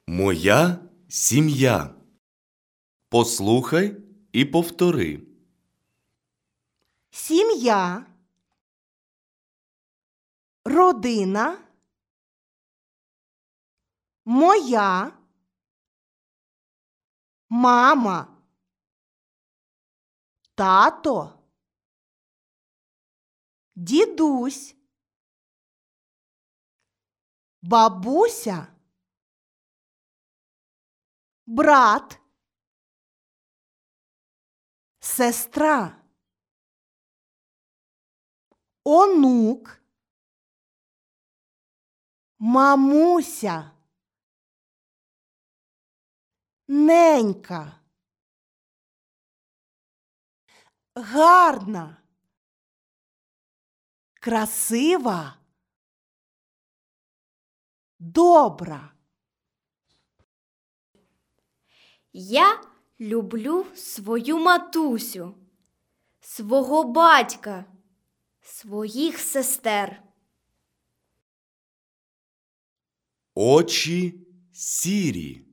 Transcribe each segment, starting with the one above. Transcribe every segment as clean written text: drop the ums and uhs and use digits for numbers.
Моя сім'я. Послухай і повтори. Сім'я, родина, моя, мама, тато, дідусь, бабуся, брат, сестра, онук, мамуся, ненька, гарна, красива, добра. Я люблю свою матусю, свого батька, своїх сестер. Очі сірі,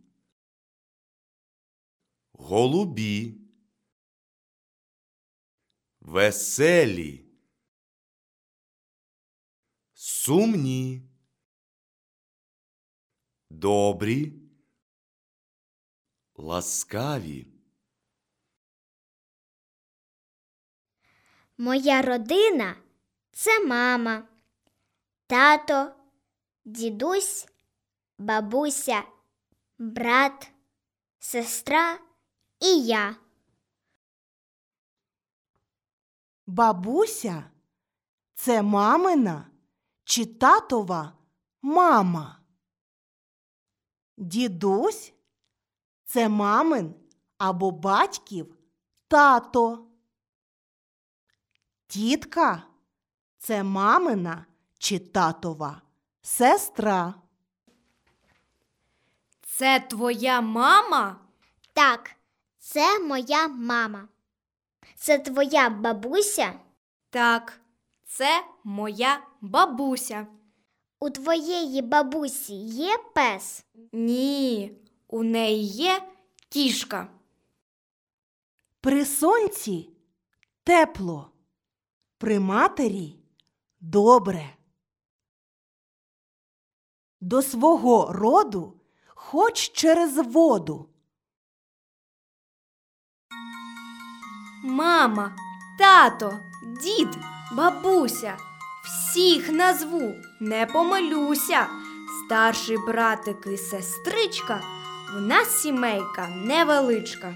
голубі, веселі, сумні, добрі, ласкаві. Моя родина – це мама, тато, дідусь, бабуся, брат, сестра і я. Бабуся – це мамина чи татова мама. Дідусь – це мамин або батьків тато. Тітка – це мамина чи татова сестра. Це твоя мама? Так, це моя мама. Це твоя бабуся? Так, це моя бабуся. У твоєї бабусі є пес? Ні, у неї є кішка. При сонці тепло, при матері добре. До свого роду хоч через воду. Мама, тато, дід, бабуся. Всіх назву, не помилюся. Старший братик і сестричка, в нас сімейка невеличка.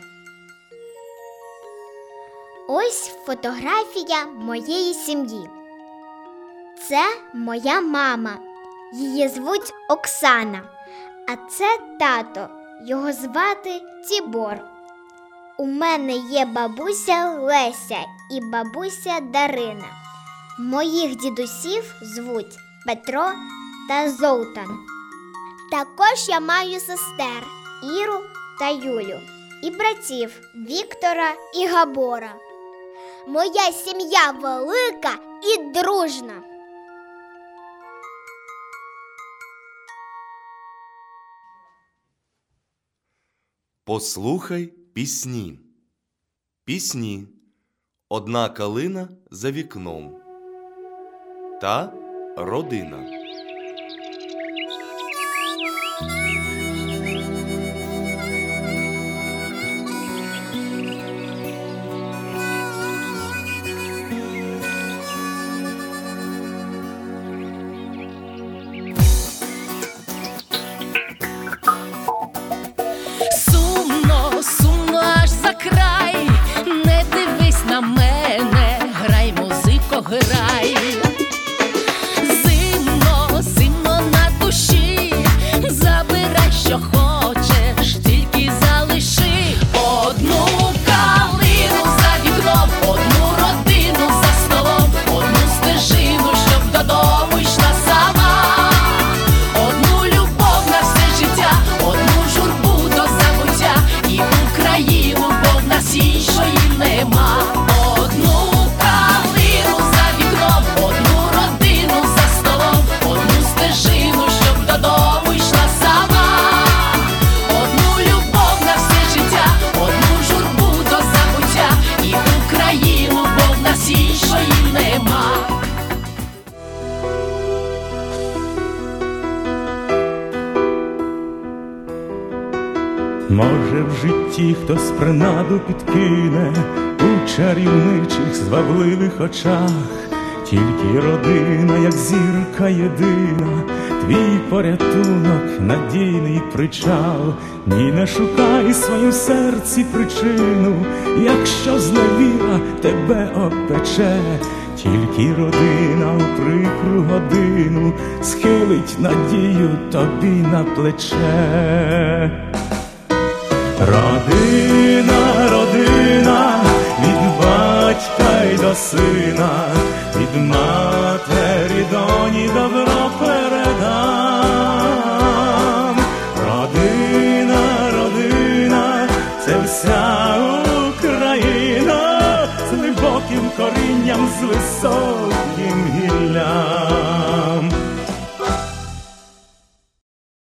Ось фотографія моєї сім'ї. Це моя мама. Її звуть Оксана. А це тато. Його звати Тібор. У мене є бабуся Леся і бабуся Дарина. Моїх дідусів звуть Петро та Золтан. Також я маю сестер Іру та Юлю і братів Віктора і Габора. Моя сім'я велика і дружна. Послухай пісні. Пісні. Одна калина за вікном. Та родина. Сумно, сумно аж за край, не дивись на мене, грай, музико, грай. Зимно, зимно на душі, забирай, що хочеш, тільки залиши одну калину за вікном, одну родину за столом, одну стежину, щоб додому йшла сама, одну любов на все життя, одну журбу до забуття і Україну, бо в нас іншої нема. Одну калину за вікном. Може, в житті хтось принаду підкине у чарівничих звабливих очах, тільки родина, як зірка єдина, твій порятунок, надійний причал. Ні, не шукай в своїм серці причину, якщо зневіра тебе опече, тільки родина у прикру годину схилить надію тобі на плече. Родина, родина, від батька й до сина, від матері доні добро передам. Родина, родина, це вся Україна, з глибоким корінням, з високим гіллям.